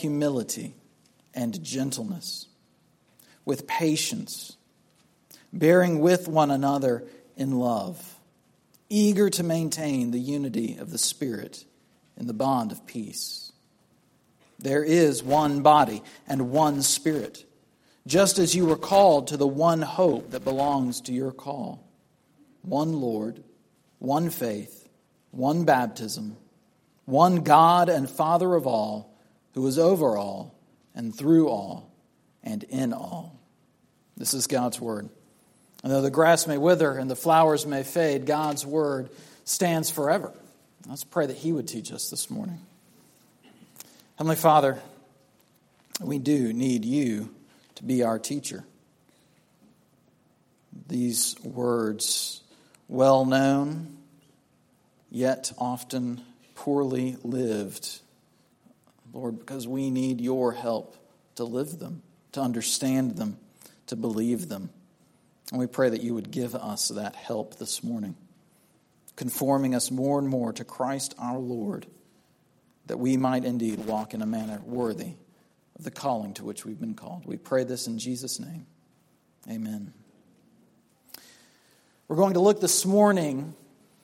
humility and gentleness, with patience, bearing with one another in love, eager to maintain the unity of the Spirit in the bond of peace. There is one body and one Spirit, just as you were called to the one hope that belongs to your call. One Lord, one faith, one baptism, one God and Father of all, who is over all and through all and in all. This is God's word. And though the grass may wither and the flowers may fade, God's word stands forever. Let's pray that He would teach us this morning. Heavenly Father, we do need You to be our teacher. These words, well known, yet often poorly lived, Lord, because we need Your help to live them, to understand them, to believe them. And we pray that You would give us that help this morning, conforming us more and more to Christ our Lord, that we might indeed walk in a manner worthy of the calling to which we've been called. We pray this in Jesus' name. Amen. We're going to look this morning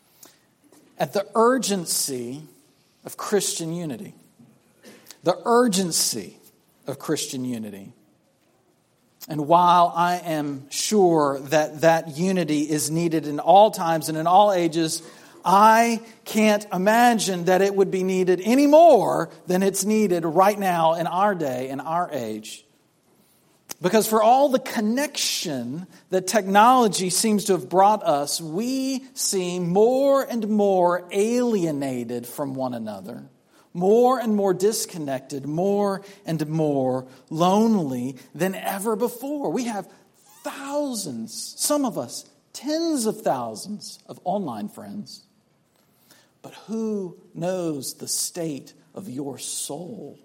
at the urgency of Christian unity. The urgency of Christian unity. And while I am sure that that unity is needed in all times and in all ages, I can't imagine that it would be needed any more than it's needed right now in our day, in our age. Because for all the connection that technology seems to have brought us, we seem more and more alienated from one another, more and more disconnected, more and more lonely than ever before. We have thousands, some of us tens of thousands of online friends. But who knows the state of your soul?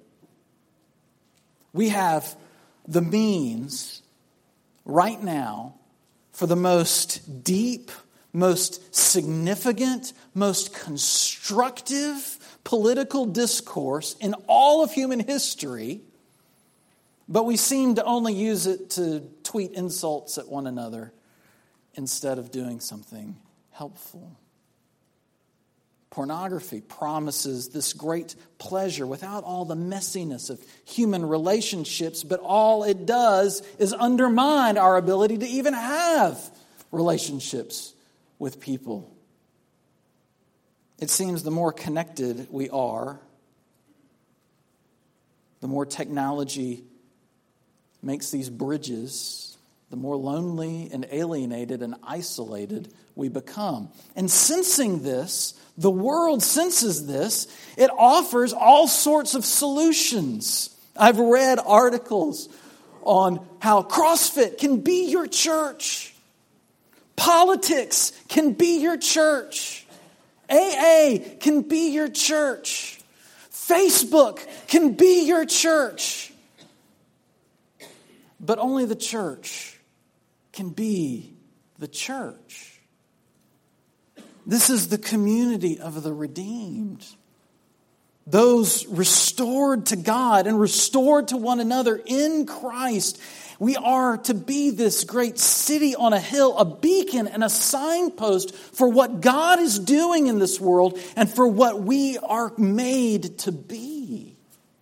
We have the means right now for the most deep, most significant, most constructive political discourse in all of human history, but we seem to only use it to tweet insults at one another instead of doing something helpful. Pornography promises this great pleasure without all the messiness of human relationships, but all it does is undermine our ability to even have relationships with people. It seems the more connected we are, the more technology makes these bridges, the more lonely and alienated and isolated we become. And sensing this, the world senses this, it offers all sorts of solutions. I've read articles on how CrossFit can be your church. Politics can be your church. AA can be your church. Facebook can be your church. But only the church can be the church. This is the community of the redeemed. Those restored to God and restored to one another in Christ. We are to be this great city on a hill, a beacon and a signpost for what God is doing in this world and for what we are made to be.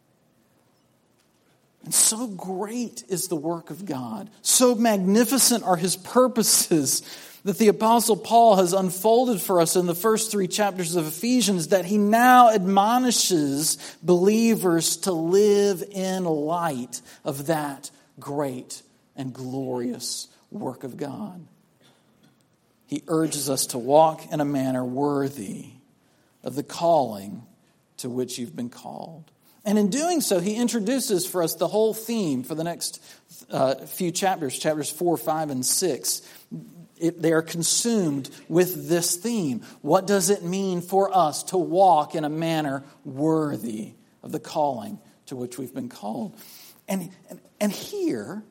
And so great is the work of God. So magnificent are His purposes that the Apostle Paul has unfolded for us in the first 3 chapters of Ephesians, that he now admonishes believers to live in light of that great and glorious work of God. He urges us to walk in a manner worthy of the calling to which you've been called. And in doing so, he introduces for us the whole theme for the next few chapters, chapters 4, 5, and 6. They are consumed with this theme. What does it mean for us to walk in a manner worthy of the calling to which we've been called? And here,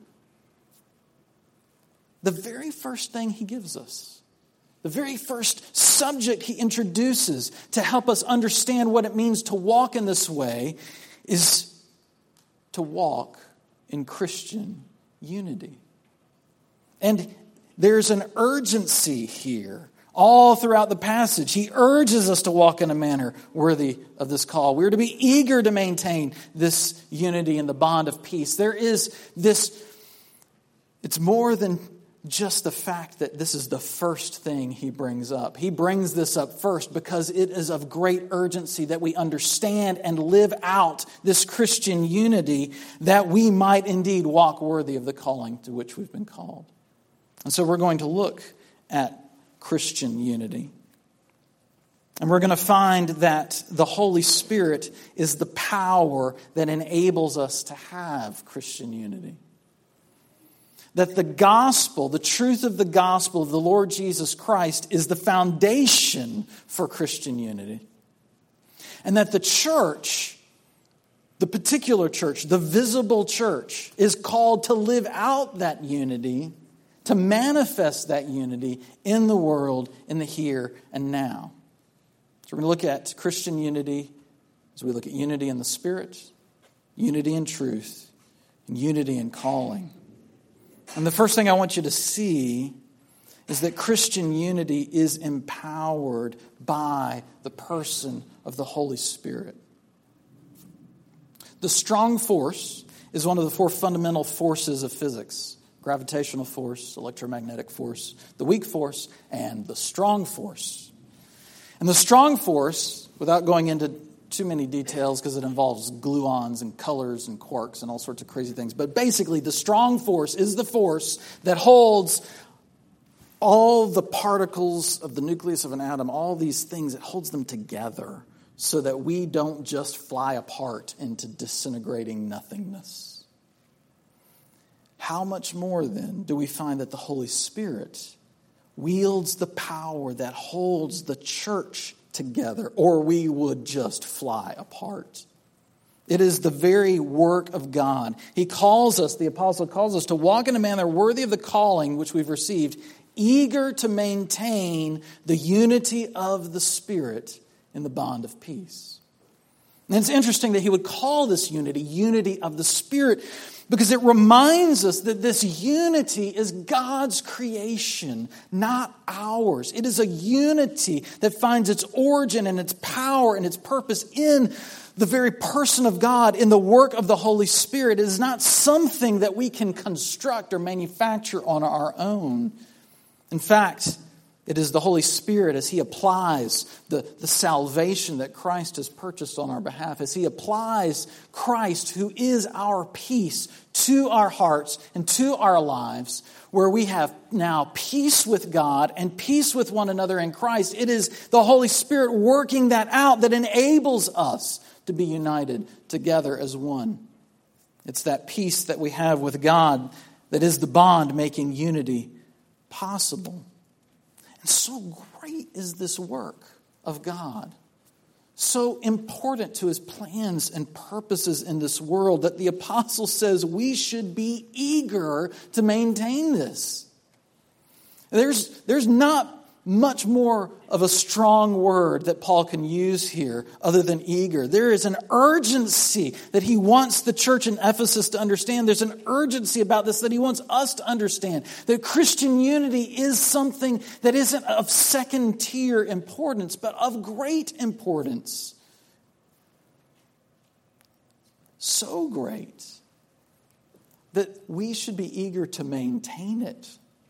the very first thing he gives us, the very first subject he introduces to help us understand what it means to walk in this way is to walk in Christian unity. And there's an urgency here all throughout the passage. He urges us to walk in a manner worthy of this call. We're to be eager to maintain this unity and the bond of peace. There is this, it's more than just the fact that this is the first thing he brings up. He brings this up first because it is of great urgency that we understand and live out this Christian unity, that we might indeed walk worthy of the calling to which we've been called. And so we're going to look at Christian unity. And we're going to find that the Holy Spirit is the power that enables us to have Christian unity. That the gospel, the truth of the gospel of the Lord Jesus Christ, is the foundation for Christian unity. And that the church, the particular church, the visible church, is called to live out that unity, to manifest that unity in the world, in the here and now. So we're going to look at Christian unity as we look at unity in the Spirit, unity in truth, and unity in calling. And the first thing I want you to see is that Christian unity is empowered by the person of the Holy Spirit. The strong force is one of the four fundamental forces of physics: gravitational force, electromagnetic force, the weak force, and the strong force. And the strong force, without going into too many details because it involves gluons and colors and quarks and all sorts of crazy things, but basically the strong force is the force that holds all the particles of the nucleus of an atom, all these things, it holds them together so that we don't just fly apart into disintegrating nothingness. How much more then do we find that the Holy Spirit wields the power that holds the church together, or we would just fly apart? It is the very work of God. He calls us, the apostle calls us, to walk in a manner worthy of the calling which we've received, eager to maintain the unity of the Spirit in the bond of peace. And it's interesting that he would call this unity of the Spirit, because it reminds us that this unity is God's creation, not ours. It is a unity that finds its origin and its power and its purpose in the very person of God, in the work of the Holy Spirit. It is not something that we can construct or manufacture on our own. In fact, it is the Holy Spirit, as He applies the salvation that Christ has purchased on our behalf, as He applies Christ, who is our peace, to our hearts and to our lives, where we have now peace with God and peace with one another in Christ. It is the Holy Spirit working that out that enables us to be united together as one. It's that peace that we have with God that is the bond making unity possible. And so great is this work of God, so important to His plans and purposes in this world, that the apostle says we should be eager to maintain this. There's not much more of a strong word that Paul can use here other than eager. There is an urgency that he wants the church in Ephesus to understand. There's an urgency about this that he wants us to understand. That Christian unity is something that isn't of second-tier importance, but of great importance. So great that we should be eager to maintain it.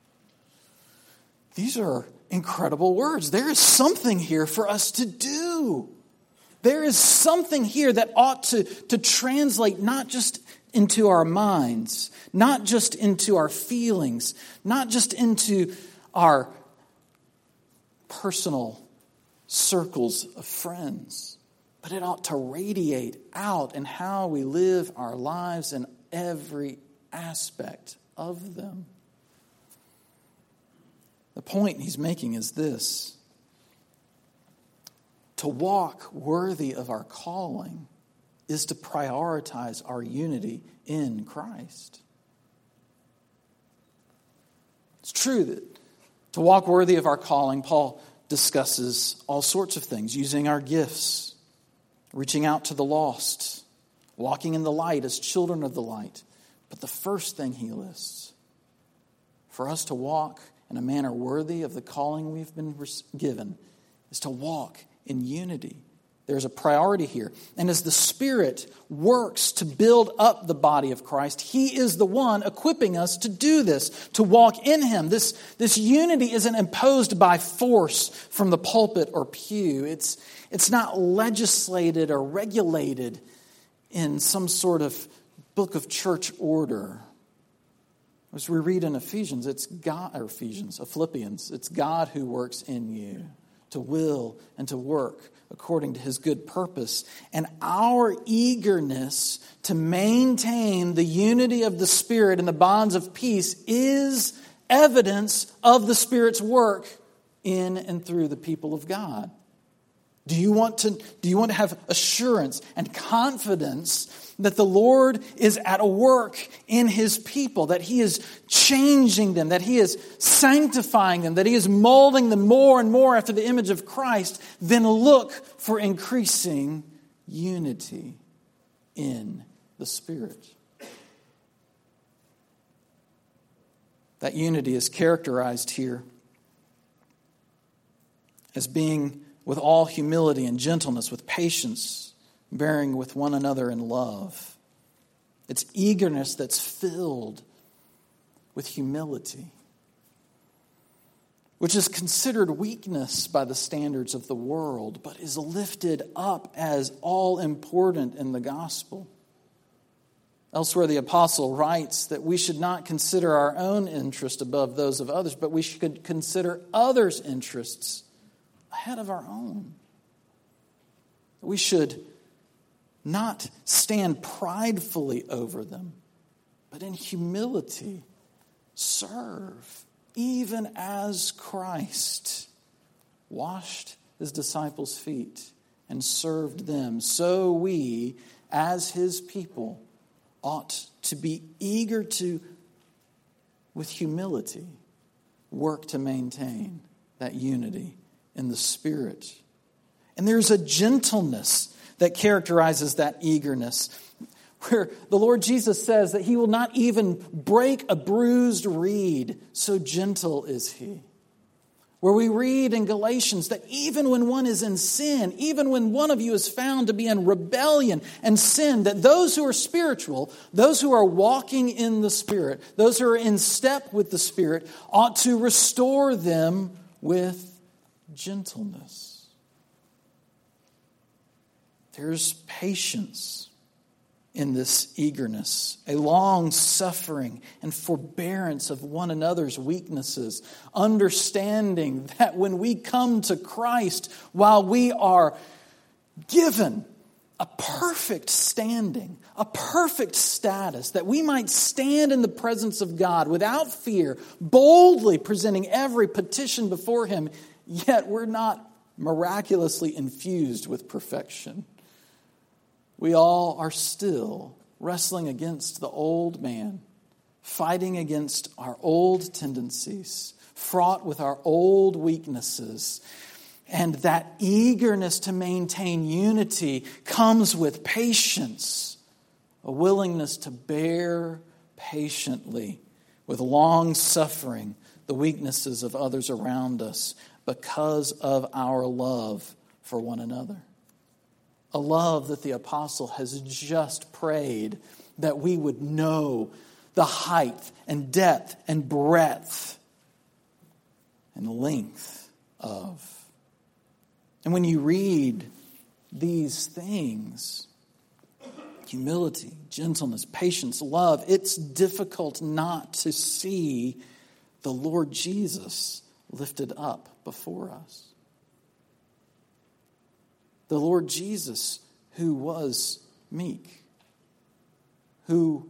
These are incredible words. There is something here for us to do. There is something here that ought to translate not just into our minds, not just into our feelings, not just into our personal circles of friends, but it ought to radiate out in how we live our lives in every aspect of them. The point he's making is this: to walk worthy of our calling is to prioritize our unity in Christ. It's true that to walk worthy of our calling, Paul discusses all sorts of things: using our gifts, reaching out to the lost, walking in the light as children of the light. But the first thing he lists, for us to walk in a manner worthy of the calling we've been given, is to walk in unity. There's a priority here. And as the Spirit works to build up the body of Christ, He is the one equipping us to do this, to walk in Him. This unity isn't imposed by force from the pulpit or pew. It's not legislated or regulated in some sort of book of church order. As we read in Philippians, it's God who works in you to will and to work according to His good purpose. And our eagerness to maintain the unity of the Spirit and the bonds of peace is evidence of the Spirit's work in and through the people of God. Do you want to have assurance and confidence that the Lord is at work in His people, that He is changing them, that He is sanctifying them, that He is molding them more and more after the image of Christ? Then look for increasing unity in the Spirit. That unity is characterized here as being with all humility and gentleness, with patience, bearing with one another in love. It's eagerness that's filled with humility, which is considered weakness by the standards of the world, but is lifted up as all important in the gospel. Elsewhere, the apostle writes that we should not consider our own interest above those of others, but we should consider others' interests ahead of our own. We should not stand pridefully over them, but in humility serve, even as Christ washed His disciples' feet and served them. So we, as His people, ought to be eager to, with humility, work to maintain that unity in the Spirit. And there's a gentleness that characterizes that eagerness, where the Lord Jesus says that He will not even break a bruised reed, so gentle is He. Where we read in Galatians that even when one is in sin, even when one of you is found to be in rebellion and sin, that those who are spiritual, those who are walking in the Spirit, those who are in step with the Spirit, ought to restore them with gentleness. There's patience in this eagerness, a long suffering and forbearance of one another's weaknesses, understanding that when we come to Christ, while we are given a perfect standing, a perfect status, that we might stand in the presence of God without fear, boldly presenting every petition before Him, yet we're not miraculously infused with perfection. We all are still wrestling against the old man, fighting against our old tendencies, fraught with our old weaknesses. And that eagerness to maintain unity comes with patience, a willingness to bear patiently with long suffering the weaknesses of others around us because of our love for one another. A love that the apostle has just prayed that we would know the height and depth and breadth and length of. And when you read these things, humility, gentleness, patience, love, it's difficult not to see the Lord Jesus lifted up before us. The Lord Jesus, who was meek, who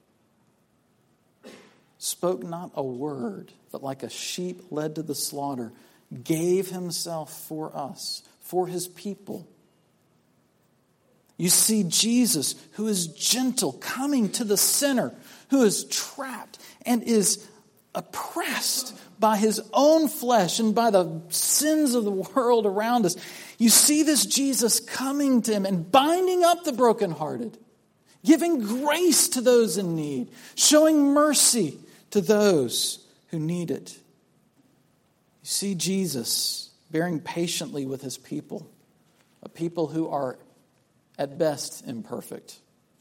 spoke not a word, but like a sheep led to the slaughter, gave Himself for us, for His people. You see Jesus, who is gentle, coming to the sinner, who is trapped and is oppressed by his own flesh and by the sins of the world around us. You see this Jesus coming to him and binding up the brokenhearted. giving grace to those in need, showing mercy to those who need it. You see Jesus bearing patiently with his people, a people who are at best imperfect,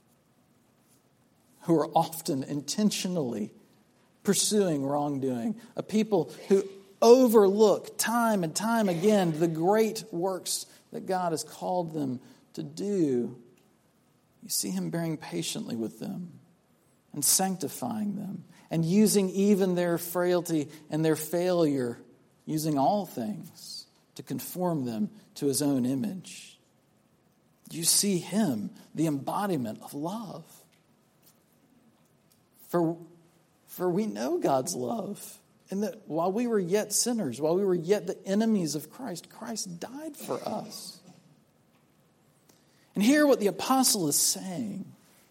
who are often intentionally pursuing wrongdoing, a people who overlook time and time again the great works that God has called them to do. You see him bearing patiently with them and sanctifying them and using even their frailty and their failure, using all things to conform them to his own image. You see him, the embodiment of love. For we know God's love, and that while we were yet sinners, while we were yet the enemies of Christ, Christ died for us. And hear what the apostle is saying,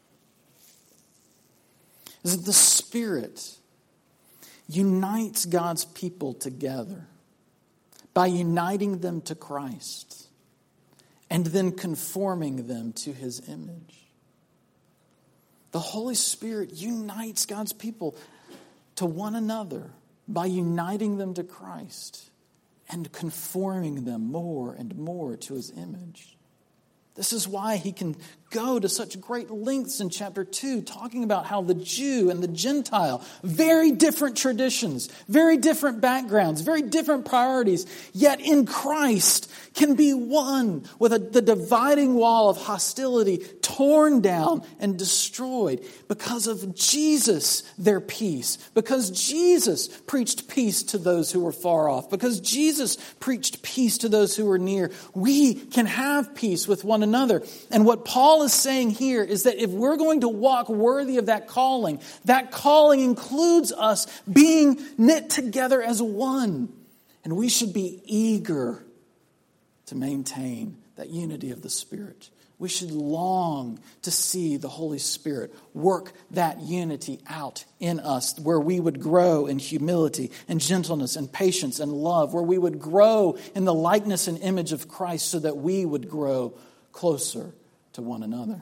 is that the Spirit unites God's people together by uniting them to Christ and then conforming them to his image. The Holy Spirit unites God's people to one another by uniting them to Christ and conforming them more and more to his image. This is why he can go to such great lengths in chapter 2, talking about how the Jew and the Gentile, very different traditions, very different backgrounds, very different priorities, yet in Christ can be one with the dividing wall of hostility torn down and destroyed because of Jesus, their peace, because Jesus preached peace to those who were far off, because Jesus preached peace to those who were near. We can have peace with one another. And what Paul is saying here is that if we're going to walk worthy of that calling includes us being knit together as one. And we should be eager to maintain that unity of the Spirit. We should long to see the Holy Spirit work that unity out in us, where we would grow in humility and gentleness and patience and love, where we would grow in the likeness and image of Christ so that we would grow closer to one another.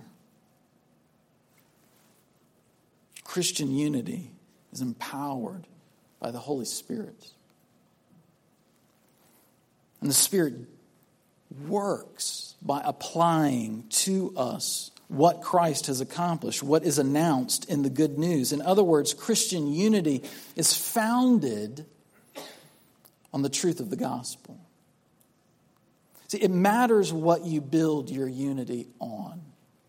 Christian unity is empowered by the Holy Spirit. And the Spirit works by applying to us what Christ has accomplished, what is announced in the good news. In other words, Christian unity is founded on the truth of the gospel. See, it matters what you build your unity on.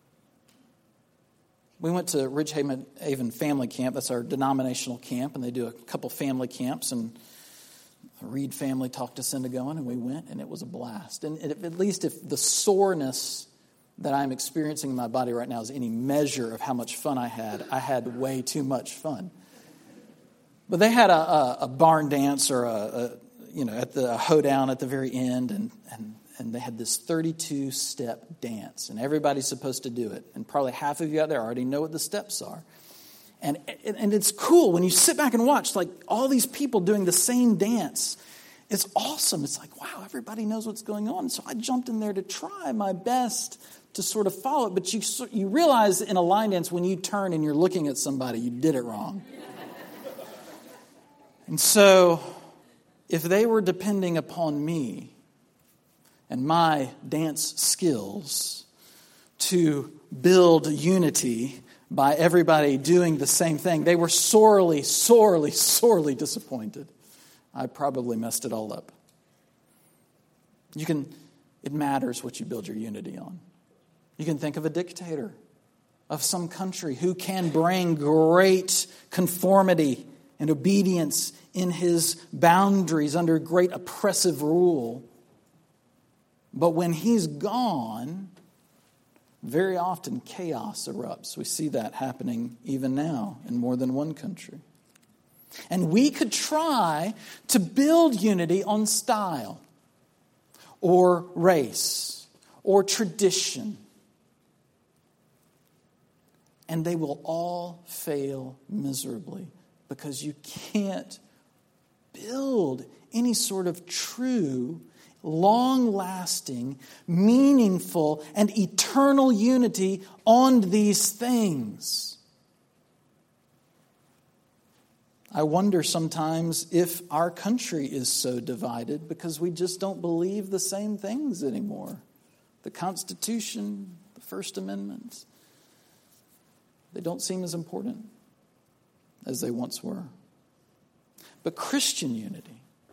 We went to Ridgehaven Family Camp. That's our denominational camp, and they do a couple family camps, and the Reed family talked us into going, and we went, and it was a blast. And at least if the soreness that I'm experiencing in my body right now is any measure of how much fun I had way too much fun. But they had a barn dance or at the hoedown at the very end, and they had this 32-step dance, and everybody's supposed to do it. And probably half of you out there already know what the steps are. And it's cool when you sit back and watch, like, all these people doing the same dance. It's awesome. It's like, wow, everybody knows what's going on. So I jumped in there to try my best to sort of follow it. But you realize in a line dance, when you turn and you're looking at somebody, you did it wrong. And so if they were depending upon me and my dance skills to build unity by everybody doing the same thing, they were sorely, sorely, sorely disappointed. I probably messed it all up. It matters what you build your unity on. You can think of a dictator of some country who can bring great conformity and obedience in his boundaries under great oppressive rule. But when he's gone, very often chaos erupts. We see that happening even now in more than one country. And we could try to build unity on style or race or tradition. And they will all fail miserably because you can't build any sort of true, long-lasting, meaningful, and eternal unity on these things. I wonder sometimes if our country is so divided because we just don't believe the same things anymore. The Constitution, the First Amendment, they don't seem as important as they once were. But Christian unity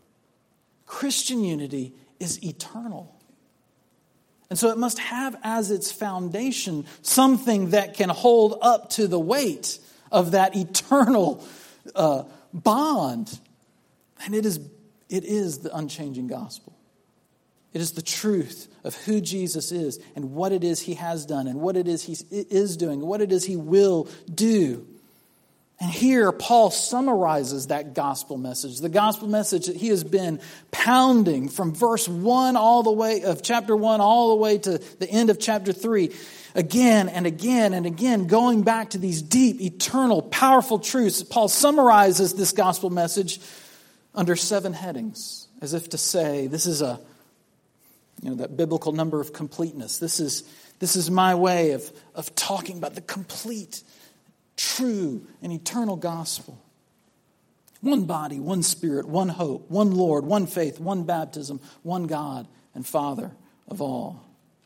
is eternal. And so it must have as its foundation something that can hold up to the weight of that eternal bond. And it is the unchanging gospel. It is the truth of who Jesus is and what it is he has done and what it is he is doing, what it is he will do. And here Paul summarizes that gospel message, the gospel message that he has been pounding from verse 1 all the way of chapter 1 all the way to the end of chapter 3. Again and again and again, going back to these deep, eternal, powerful truths. Paul summarizes this gospel message under 7 headings, as if to say, this is that biblical number of completeness. This is my way of talking about the complete, true, and eternal gospel. One body, one spirit, one hope, one Lord, one faith, one baptism, one God and Father of all.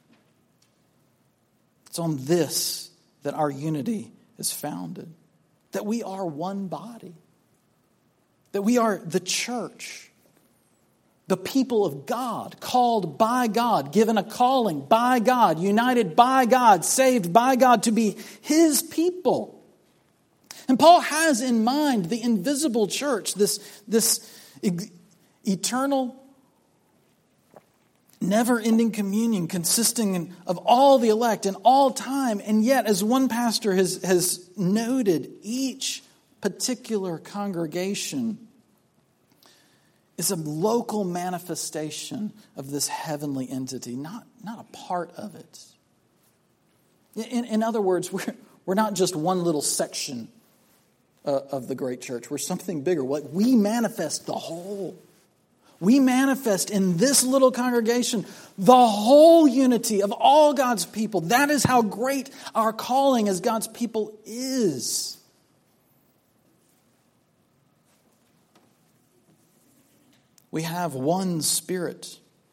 It's on this that our unity is founded. That we are one body. That we are the church. The people of God, called by God, given a calling by God, united by God, saved by God to be His people. And Paul has in mind the invisible church, this eternal, never-ending communion consisting of all the elect in all time. And yet, as one pastor has noted, each particular congregation is a local manifestation of this heavenly entity, not a part of it. In other words, we're not just one little section of the great church. We're something bigger. We manifest the whole. We manifest in this little congregation the whole unity of all God's people. That is how great our calling as God's people is. We have one Spirit,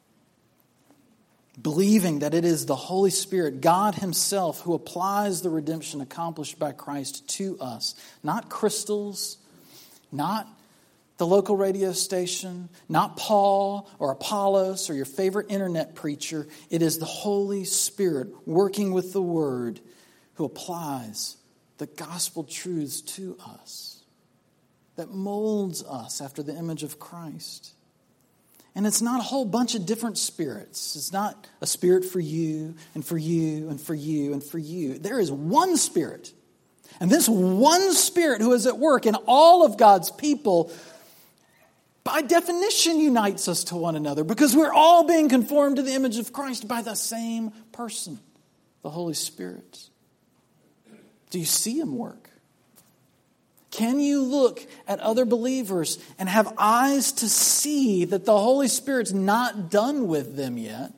believing that it is the Holy Spirit, God Himself, who applies the redemption accomplished by Christ to us. Not crystals, not the local radio station, not Paul or Apollos or your favorite internet preacher. It is the Holy Spirit working with the Word who applies the gospel truths to us, that molds us after the image of Christ. And it's not a whole bunch of different spirits. It's not a spirit for you and for you and for you and for you. There is one Spirit. And this one Spirit who is at work in all of God's people, by definition, unites us to one another because we're all being conformed to the image of Christ by the same person, the Holy Spirit. Do you see Him work? Can you look at other believers and have eyes to see that the Holy Spirit's not done with them yet?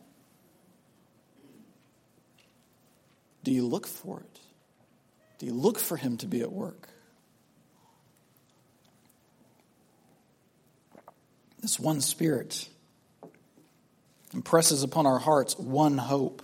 Do you look for it? Do you look for Him to be at work? This one Spirit impresses upon our hearts one hope,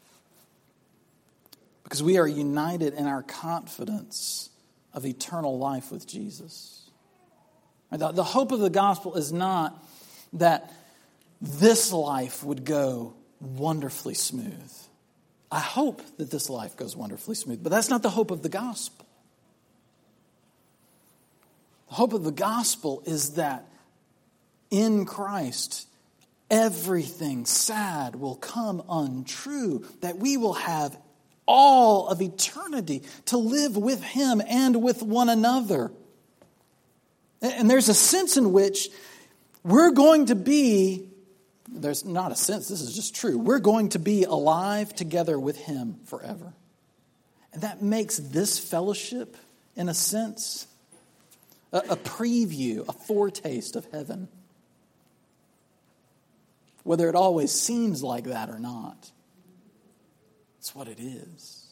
because we are united in our confidence of eternal life with Jesus. The hope of the gospel is not that this life would go wonderfully smooth. I hope that this life goes wonderfully smooth, but that's not the hope of the gospel. The hope of the gospel is that in Christ, everything sad will come untrue, that we will have all of eternity to live with Him and with one another. And there's a sense in which we're going to be, there's not a sense, this is just true, we're going to be alive together with Him forever. And that makes this fellowship, in a sense, a preview, a foretaste of heaven. whether it always seems like that or not. It's what it is.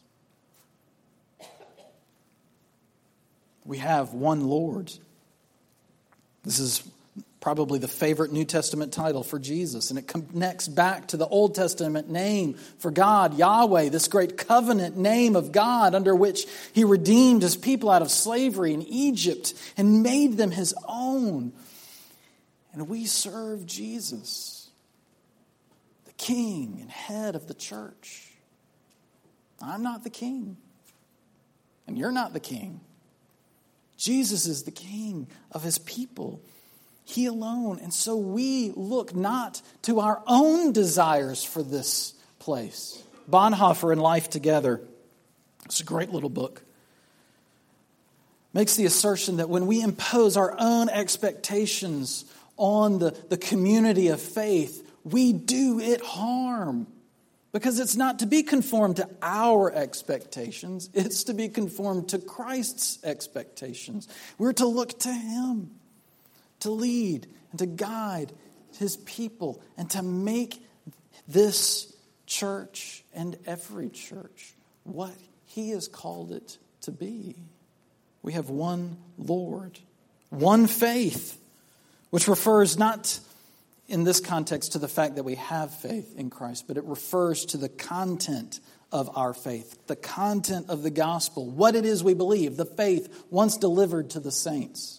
We have one Lord. This is probably the favorite New Testament title for Jesus, and it connects back to the Old Testament name for God, Yahweh, this great covenant name of God under which He redeemed His people out of slavery in Egypt and made them His own. And we serve Jesus, the King and head of the church. I'm not the king, and you're not the king. Jesus is the King of His people. He alone. And so we look not to our own desires for this place. Bonhoeffer in Life Together, it's a great little book, makes the assertion that when we impose our own expectations on the community of faith, we do it harm. Because it's not to be conformed to our expectations, it's to be conformed to Christ's expectations. We're to look to Him, to lead and to guide His people, and to make this church and every church what He has called it to be. We have one Lord, one faith, which refers not in this context to the fact that we have faith in Christ, but it refers to the content of our faith, the content of the gospel, what it is we believe, the faith once delivered to the saints.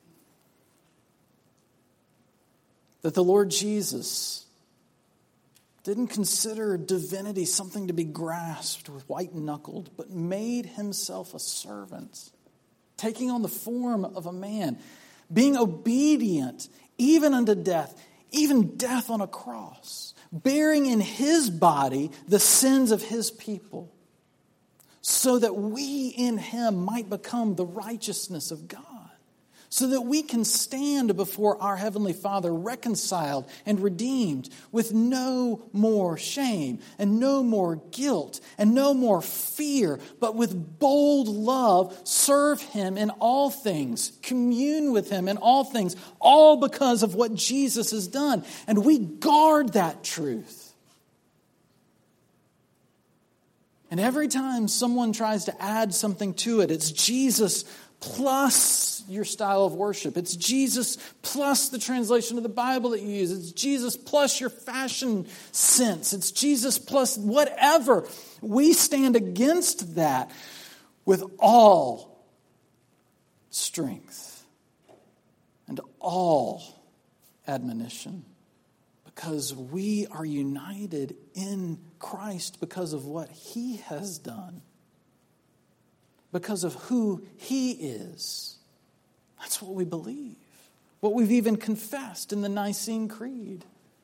That the Lord Jesus didn't consider divinity something to be grasped with white-knuckled, but made Himself a servant, taking on the form of a man, being obedient even unto death, even death on a cross, bearing in His body the sins of His people, so that we in Him might become the righteousness of God, so that we can stand before our Heavenly Father reconciled and redeemed with no more shame and no more guilt and no more fear, but with bold love serve Him in all things, commune with Him in all things, all because of what Jesus has done. And we guard that truth. And every time someone tries to add something to it, it's Jesus plus your style of worship. It's Jesus plus the translation of the Bible that you use. It's Jesus plus your fashion sense. It's Jesus plus whatever. We stand against that with all strength and all admonition, because we are united in Christ because of what He has done, because of who He is. That's what we believe, what we've even confessed in the Nicene Creed.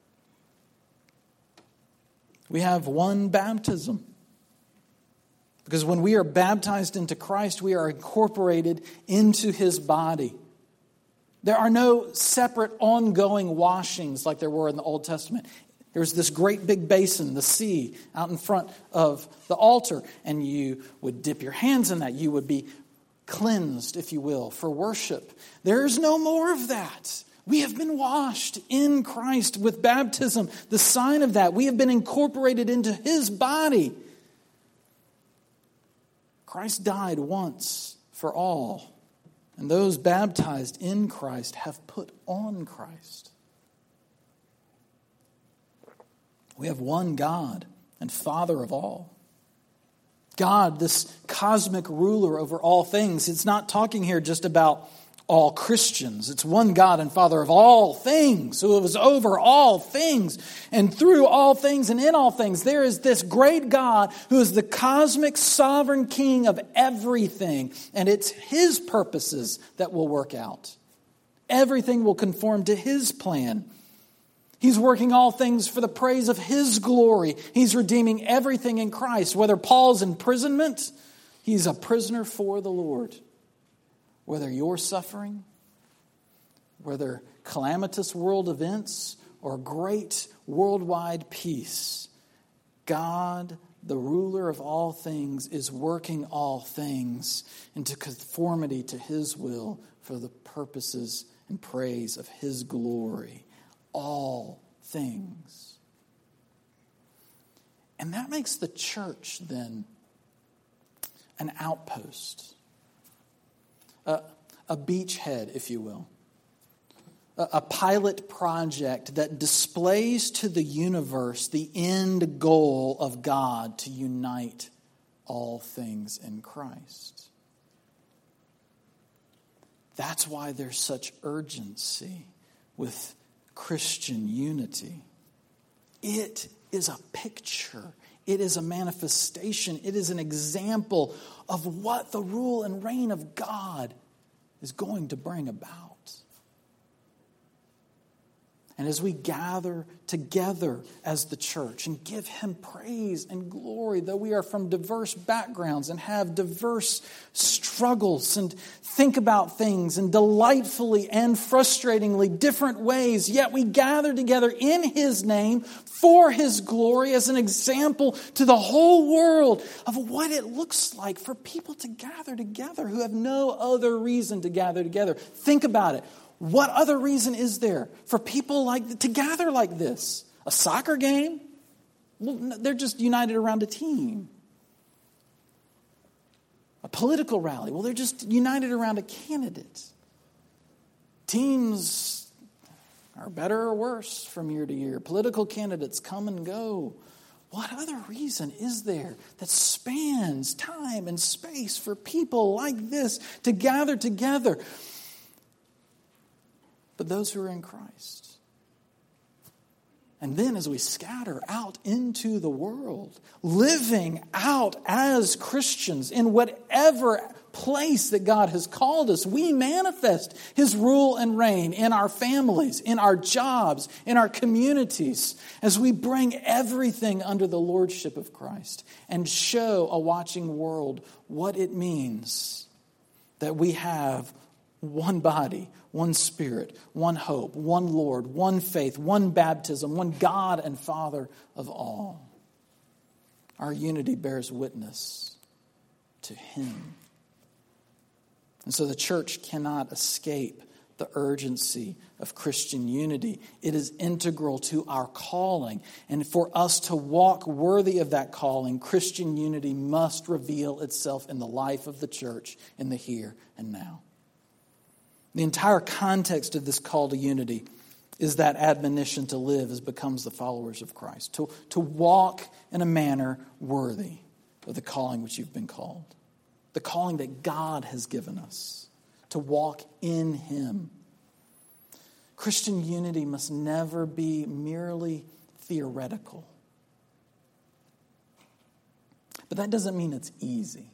We have one baptism, because when we are baptized into Christ, we are incorporated into His body. There are no separate ongoing washings like there were in the Old Testament. There's this great big basin, the sea, out in front of the altar, and you would dip your hands in that. You would be cleansed, if you will, for worship. There's no more of that. We have been washed in Christ with baptism, the sign of that. We have been incorporated into His body. Christ died once for all, and those baptized in Christ have put on Christ. We have one God and Father of all. God, this cosmic ruler over all things. It's not talking here just about all Christians. It's one God and Father of all things, who is over all things and through all things and in all things. There is this great God who is the cosmic sovereign King of everything, and it's His purposes that will work out. Everything will conform to His plan. He's working all things for the praise of His glory. He's redeeming everything in Christ. Whether Paul's imprisonment, he's a prisoner for the Lord. Whether you're suffering, whether calamitous world events, or great worldwide peace, God, the ruler of all things, is working all things into conformity to His will for the purposes and praise of His glory. All things. And that makes the church then an outpost, a beachhead, if you will, a pilot project that displays to the universe the end goal of God to unite all things in Christ. That's why there's such urgency with Christian unity. It is a picture. It is a manifestation. It is an example of what the rule and reign of God is going to bring about. And as we gather together as the church and give Him praise and glory, though we are from diverse backgrounds and have diverse struggles and think about things in delightfully and frustratingly different ways, yet we gather together in His name for His glory as an example to the whole world of what it looks like for people to gather together who have no other reason to gather together. Think about it. What other reason is there for people to gather like this? A soccer game? Well, they're just united around a team. A political rally? Well, they're just united around a candidate. Teams are better or worse from year to year. Political candidates come and go. What other reason is there that spans time and space for people like this to gather together? But those who are in Christ. And then as we scatter out into the world, living out as Christians in whatever place that God has called us, we manifest His rule and reign in our families, in our jobs, in our communities, as we bring everything under the lordship of Christ and show a watching world what it means that we have one body, one Spirit, one hope, one Lord, one faith, one baptism, one God and Father of all. Our unity bears witness to Him. And so the church cannot escape the urgency of Christian unity. It is integral to our calling. And for us to walk worthy of that calling, Christian unity must reveal itself in the life of the church in the here and now. The entire context of this call to unity is that admonition to live as becomes the followers of Christ. To walk in a manner worthy of the calling which you've been called. The calling that God has given us. To walk in Him. Christian unity must never be merely theoretical. But that doesn't mean it's easy.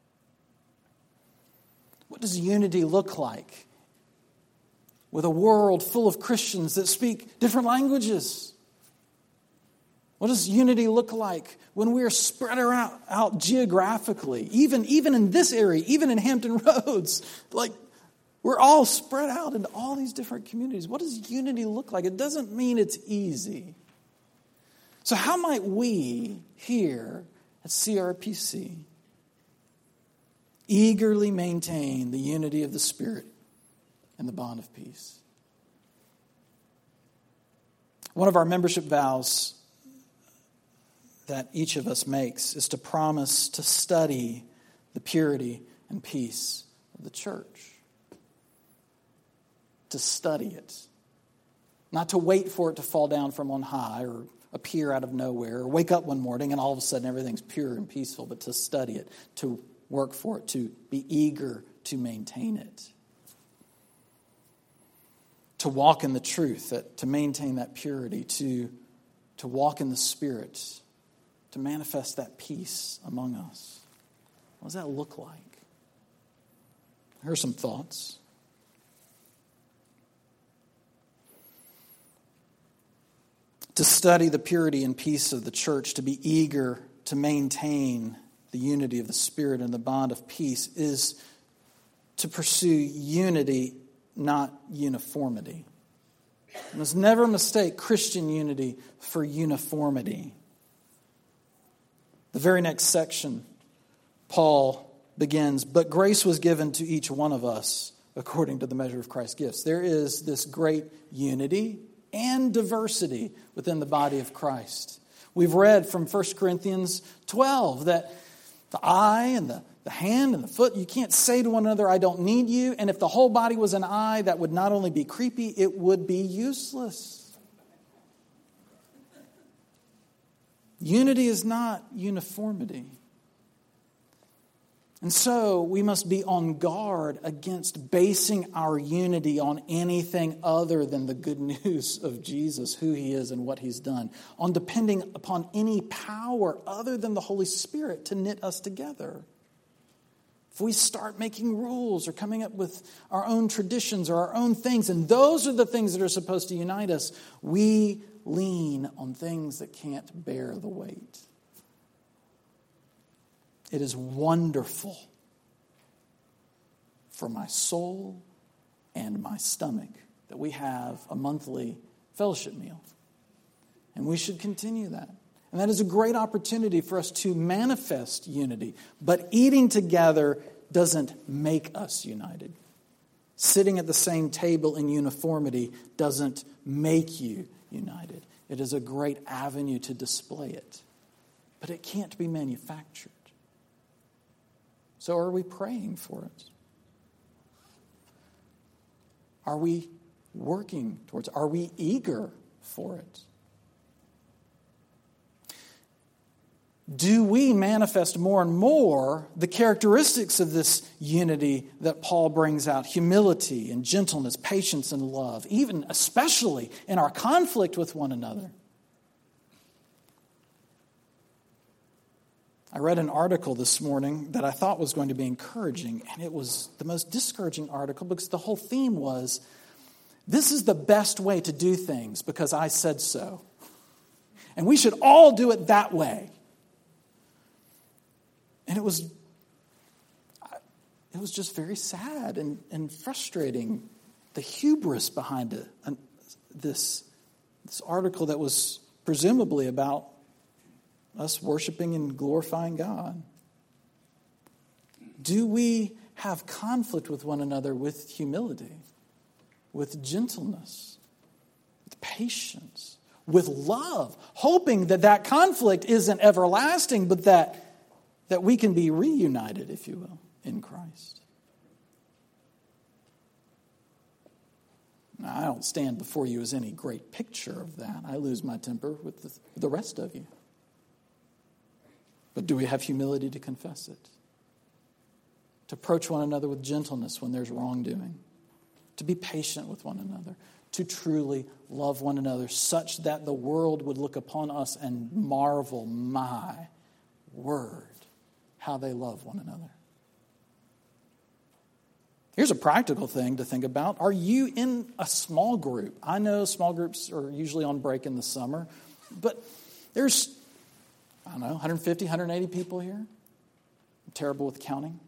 What does unity look like with a world full of Christians that speak different languages? What does unity look like when we are spread out geographically? Even in this area, even in Hampton Roads, we're all spread out into all these different communities. What does unity look like? It doesn't mean it's easy. So how might we here at CRPC eagerly maintain the unity of the Spirit and the bond of peace? One of our membership vows that each of us makes is to promise to study the purity and peace of the church. To study it. Not to wait for it to fall down from on high or appear out of nowhere or wake up one morning and all of a sudden everything's pure and peaceful, but to study it, to work for it, to be eager to maintain it. To walk in the truth, to maintain that purity, to walk in the Spirit, to manifest that peace among us. What does that look like? Here are some thoughts. To study the purity and peace of the church, to be eager to maintain the unity of the Spirit and the bond of peace, is to pursue unity, not uniformity. You must never mistake Christian unity for uniformity. The very next section, Paul begins, "But grace was given to each one of us according to the measure of Christ's gifts." There is this great unity and diversity within the body of Christ. We've read from 1 Corinthians 12 that the eye and the hand and the foot, you can't say to one another, I don't need you. And if the whole body was an eye, that would not only be creepy, it would be useless. Unity is not uniformity. And so we must be on guard against basing our unity on anything other than the good news of Jesus, who He is and what He's done, on depending upon any power other than the Holy Spirit to knit us together. If we start making rules or coming up with our own traditions or our own things, and those are the things that are supposed to unite us, we lean on things that can't bear the weight. It is wonderful for my soul and my stomach that we have a monthly fellowship meal. And we should continue that. And that is a great opportunity for us to manifest unity. But eating together doesn't make us united. Sitting at the same table in uniformity doesn't make you united. It is a great avenue to display it. But it can't be manufactured. So are we praying for it? Are we working towards it? Are we eager for it? Do we manifest more and more the characteristics of this unity that Paul brings out? Humility and gentleness, patience and love, even especially in our conflict with one another. I read an article this morning that I thought was going to be encouraging, and it was the most discouraging article because the whole theme was, this is the best way to do things because I said so. And we should all do it that way. And it was just very sad and frustrating, the hubris behind it. And this article that was presumably about us worshiping and glorifying God. Do we have conflict with one another with humility, with gentleness, with patience, with love, hoping that conflict isn't everlasting, but that we can be reunited, if you will, in Christ? Now, I don't stand before you as any great picture of that. I lose my temper with the rest of you. But do we have humility to confess it? To approach one another with gentleness when there's wrongdoing? To be patient with one another? To truly love one another such that the world would look upon us and marvel, my word, how they love one another. Here's a practical thing to think about. Are you in a small group? I know small groups are usually on break in the summer, but there's 150, 180 people here. I'm terrible with counting.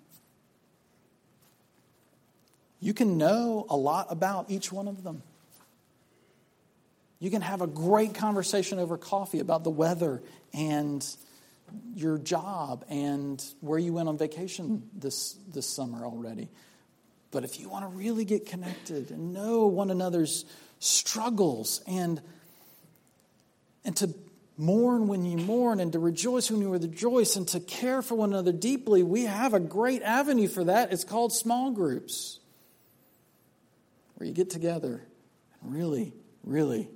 You can know a lot about each one of them. You can have a great conversation over coffee about the weather and your job and where you went on vacation this summer already. But if you want to really get connected and know one another's struggles and to mourn when you mourn and to rejoice when you rejoice and to care for one another deeply, we have a great avenue for that. It's called small groups, where you get together and really, really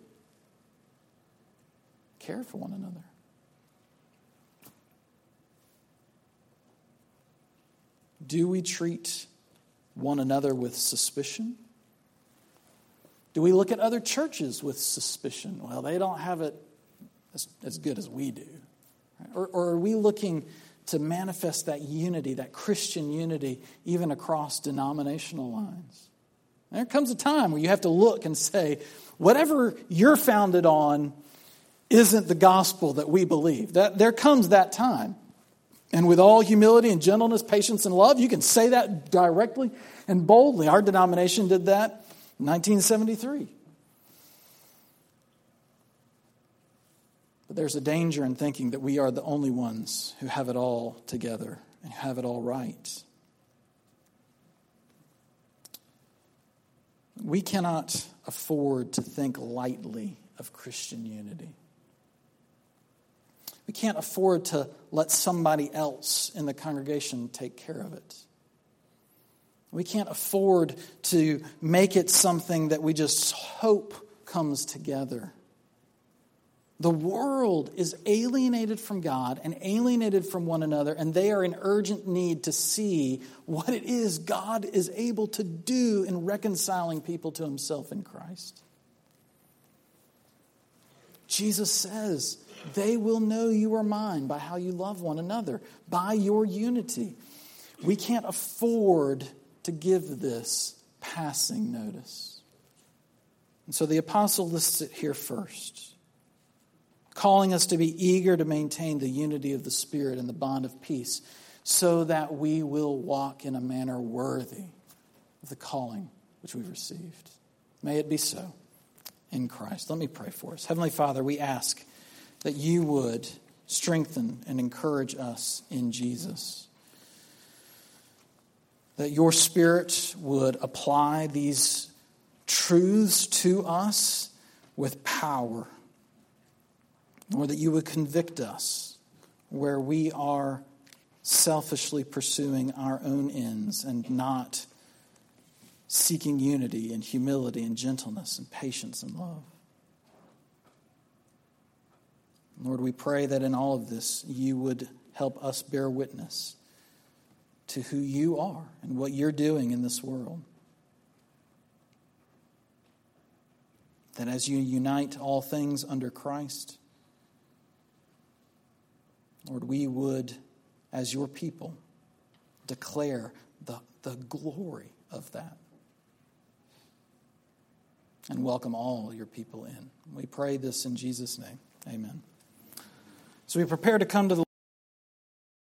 care for one another. Do we treat one another with suspicion? Do we look at other churches with suspicion? Well, they don't have it as good as we do. Or are we looking to manifest that unity, that Christian unity, even across denominational lines? And there comes a time where you have to look and say, whatever you're founded on isn't the gospel that we believe. There comes that time. And with all humility and gentleness, patience and love, you can say that directly and boldly. Our denomination did that in 1973. But there's a danger in thinking that we are the only ones who have it all together and have it all right. We cannot afford to think lightly of Christian unity. We can't afford to let somebody else in the congregation take care of it. We can't afford to make it something that we just hope comes together. The world is alienated from God and alienated from one another, and they are in urgent need to see what it is God is able to do in reconciling people to himself in Christ. Jesus says, they will know you are mine by how you love one another, by your unity. We can't afford to give this passing notice. And so the apostle lists it here first, calling us to be eager to maintain the unity of the Spirit and the bond of peace, so that we will walk in a manner worthy of the calling which we've received. May it be so in Christ. Let me pray for us. Heavenly Father, we ask that you would strengthen and encourage us in Jesus. That your Spirit would apply these truths to us with power. Or that you would convict us where we are selfishly pursuing our own ends and not seeking unity and humility and gentleness and patience and love. Lord, we pray that in all of this, you would help us bear witness to who you are and what you're doing in this world. That as you unite all things under Christ, Lord, we would, as your people, declare the glory of that and welcome all your people in. We pray this in Jesus' name. Amen. So we prepare to come to the